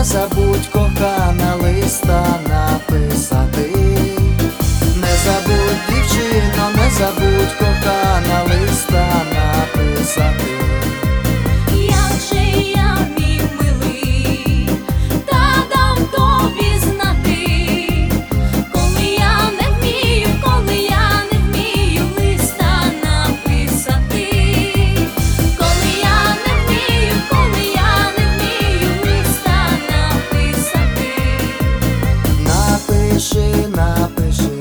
забудь, кохана, листа написати. Не забудь, дівчино, не забудь, кохана, листа написати. Як же я, мій милий, та дам тобі знати, коли я не вмію, коли я не вмію листа написати, коли я не вмію, коли я не вмію листа написати. Напиши, напиши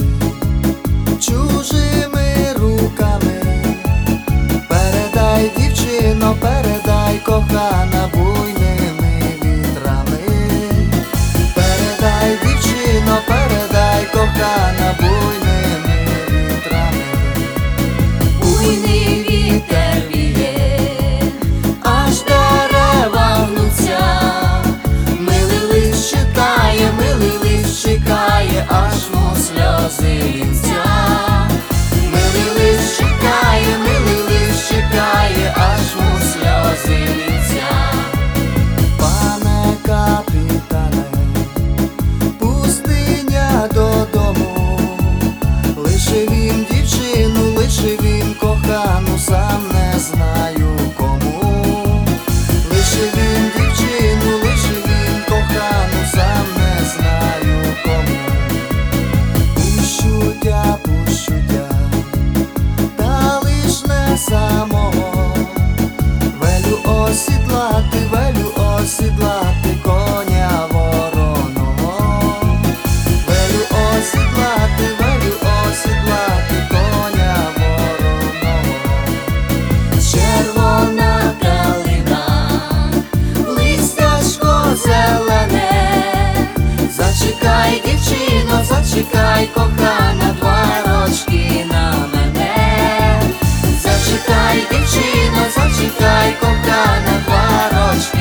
чужими руками, передай, дівчино, передай, кохана, буйними вітрами. Передай, дівчино, передай, кохана, буйними вітрами. Буйний вітер віє, аж дерева гнуться. Милий лист чекає, милий лист чекає, аж му сльози лінця. Милий лист чекає, милий лист чекає, аж му сльози лінця. Пане капітане, пустиня додому, лише він дівчину, лише він кохану, сам не знаю кому. Лише він дівчину, лише він кохану, сам не знаю кому. Пущу тя, та лиш не самого. Велю осідлати коня вороного. Велю осідлати коня вороного. Червона калина, листячко зелене. Зачекай, дівчино, зачекай, кохана, 2 рочки на мене. Зачекай, дівчино, зачекай, кохана, 2 рочки